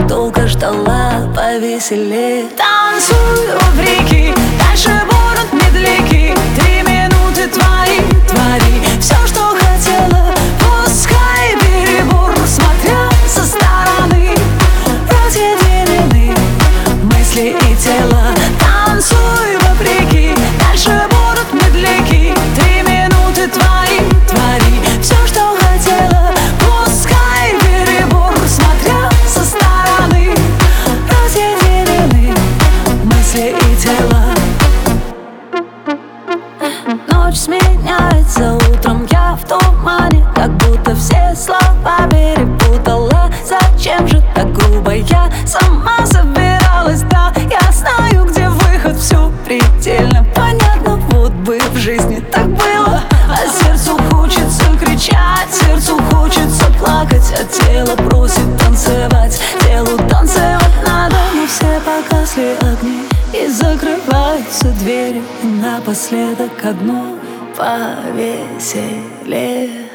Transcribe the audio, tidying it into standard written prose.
долго ждала повеселее. Танцуй вопреки, дальше будут медляки. 3 минуты твои, твори все, что хотела. Пускай перебор, смотря со стороны, разъединены мысли и тело. Танцуй вопреки, дальше будут медляки. 3 минуты твои, твори все, что хотела. Пускай перебор, смотря со стороны, разъединены мысли и тело. Ночь сменяется утром, я в тумане, как будто все слова перепутала. Зачем же так грубо? Я сама собиралась, да, я знаю, где выход, все предельно понятно. Вот бы в жизни так было, а сердцу хочется кричать, сердцу хочется плакать, а тело просит танцевать, телу танцевать надо. Но все погасли огни и закрываются двери, и напоследок одно повеселее.